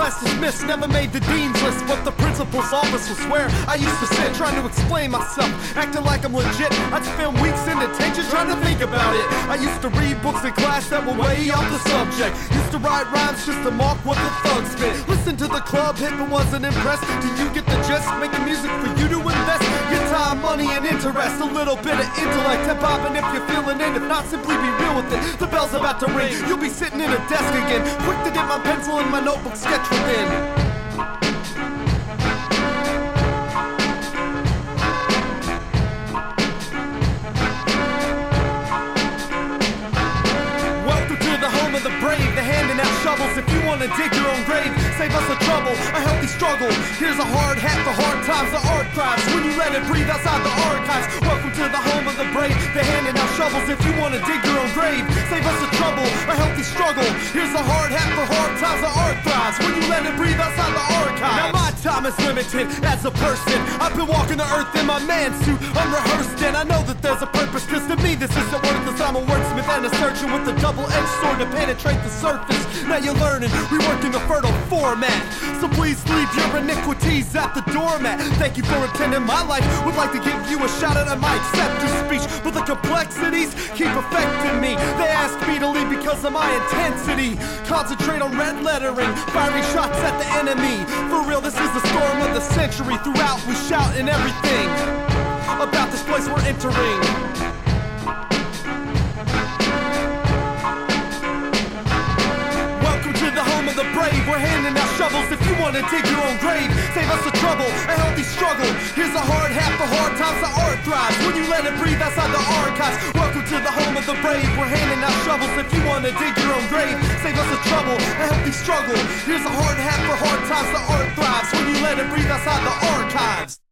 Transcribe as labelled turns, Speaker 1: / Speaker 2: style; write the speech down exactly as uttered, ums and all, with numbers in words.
Speaker 1: class dismissed, never made the dean's list, but the principal's office will swear I used to sit trying to explain myself, acting like I'm legit. I'd spend weeks in detention trying to think about it. I used to read books in class that were way off the subject. Used to write rhymes just to mark what the thugs spit. Listen to the club hit but wasn't impressed. Do you get the gist? Making music for you to invest your time, money, and interest. A little bit of intellect, hip hop, and if you're feeling it, if not, simply be real with it. The bell's about to ring, you'll be sitting in a desk again, quick to get my pencil and my notebook sketch within. The brave, they're handing out shovels. If you wanna dig your own grave, save us the trouble, a healthy struggle. Here's a hard hat for hard times, the art thrives when you let it breathe outside the archives. Welcome to the home of the brave, they're handing out shovels. If you wanna dig your own grave, save us the trouble, a healthy struggle. Here's a hard hat for hard times, the art thrives when you let it breathe outside the archives. Now my time is limited as a person. I've been walking the earth in my man suit, unrehearsed, and I know that there's a purpose, cause to me this isn't worthless. I'm a wordsmith and a surgeon with a double-edged sword to penetrate the surface. Now you're learning, we work in a fertile format, so please leave your iniquities at the doormat. Thank you for attending my life, would like to give you a shout out. I might accept your speech, but the complexities keep affecting me. They ask me to leave because of my intensity. Concentrate on red lettering, firing shots at the enemy. For real, this is the storm of the century. Throughout we shout and everything about this place we're entering. The brave, we're handing out shovels. If you wanna dig your own grave, save us the trouble, a healthy struggle. Here's a hard hat for hard times, the art thrives when you let it breathe outside the archives. Welcome to the home of the brave, we're handing out shovels. If you wanna dig your own grave, save us the trouble, a healthy struggle. Here's a hard hat for hard times, the art thrives when you let it breathe outside the archives.